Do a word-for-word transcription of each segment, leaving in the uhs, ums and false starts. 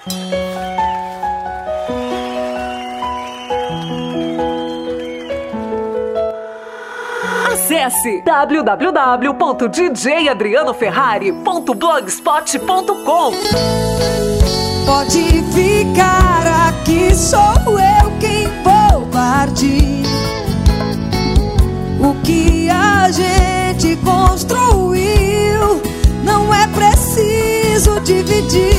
Acesse w w w ponto d j adriano ferrari ponto blogspot ponto com. Pode ficar aqui, sou eu quem vou partir. O que a gente construiu não é preciso dividir.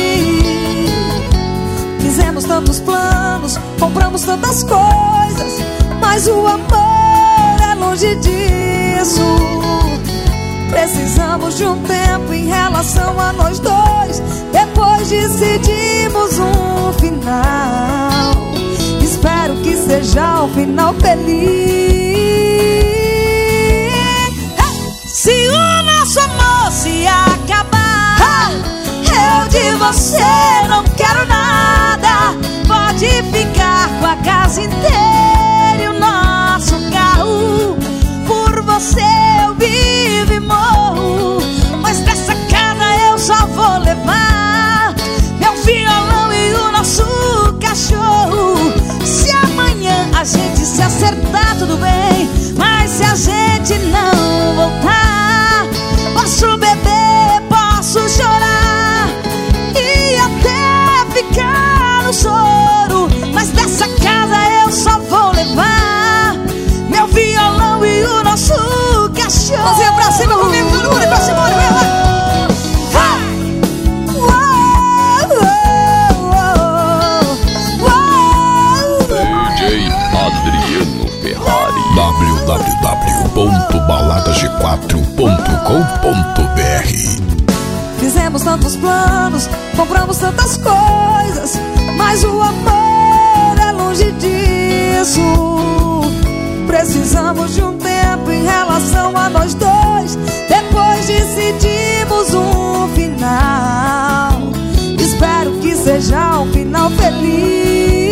Fizemos tantos planos, compramos tantas coisas, mas o amor é longe disso. Precisamos de um tempo em relação a nós dois. Depois decidimos um final. Espero que seja um final feliz. Se o nosso amor se acabar, eu de você não quero nada. Pode ficar com a casa inteira e o nosso carro. Por você eu vivo e morro, mas dessa casa eu só vou levar meu violão e o nosso cachorro. Se amanhã a gente se acertar, tudo bem, mas se a gente não voltar, posso beber, posso chorar e até ficar no choro, mas dessa casa eu só vou levar meu violão e o nosso cachorro. Mãozinha pra cima comigo, todo mundo pra cima, vai, vai. D J Adriano Ferrari. w w w ponto balada g quatro ponto com ponto b r. Fizemos tantos planos, compramos tantas coisas, mas o amor é longe disso. Precisamos de um tempo em relação a nós dois. Depois decidimos um final. Espero que seja um final feliz.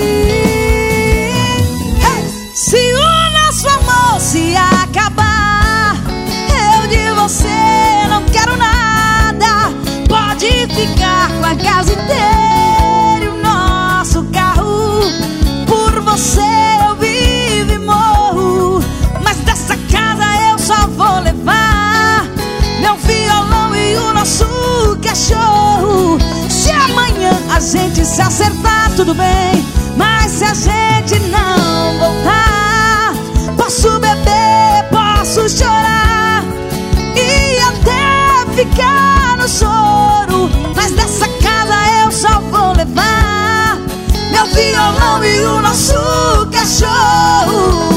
Se o nosso amor se acabar, eu de você não quero nada. Pode ficar com a casa inteira e o nosso carro. Por você eu vivo e morro, mas dessa casa eu só vou levar meu violão e o nosso cachorro. Se amanhã a gente se acertar, tudo bem, mas se a gente não voltar, posso beber, posso chorar e até ficar no choro, mas dessa casa eu só vou levar meu violão e o nosso cachorro.